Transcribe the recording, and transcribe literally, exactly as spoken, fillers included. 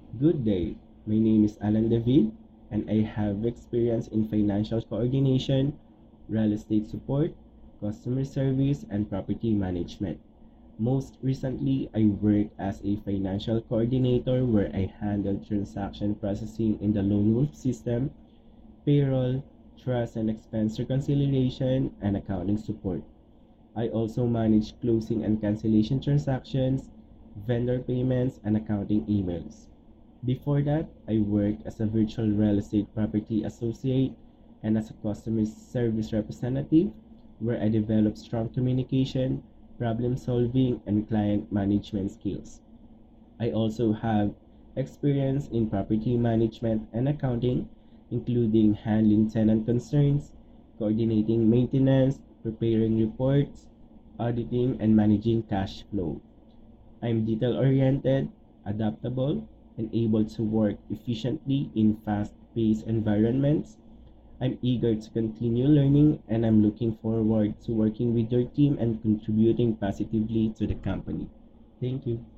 Good day. My name is Alan David, and I have experience in financial coordination, real estate support, customer service, and property management. Most recently, I worked as a financial coordinator where I handled transaction processing in the Lone Wolf system, payroll, trust and expense reconciliation, and accounting support. I also manage closing and cancellation transactions, vendor payments, and accounting emails. Before that, I worked as a virtual real estate property associate and as a customer service representative, where I developed strong communication, problem solving, and client management skills. I also have experience in property management and accounting, including handling tenant concerns, coordinating maintenance, preparing reports, auditing, and managing cash flow. I'm detail oriented, adaptable, and able to work efficiently in fast paced environments. I'm eager to continue learning and I'm looking forward to working with your team and contributing positively to the company. Thank you.